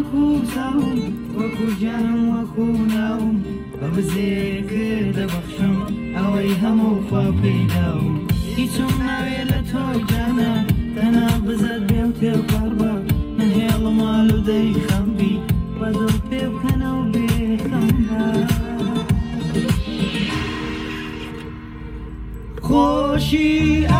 وەکو چاوم وەکو گیانم وەکو ناوم بە بزێ کردە بەخشم ئەوەی هەموو خوا پێداوم هیچم ناوێ لە تۆی جانە تەنها بزەت بێ و تێپەڕ بە نهێڵ ماڵ و دەی خەمبی بەدڵ پێ بکەنە و بێخەمدا خۆشی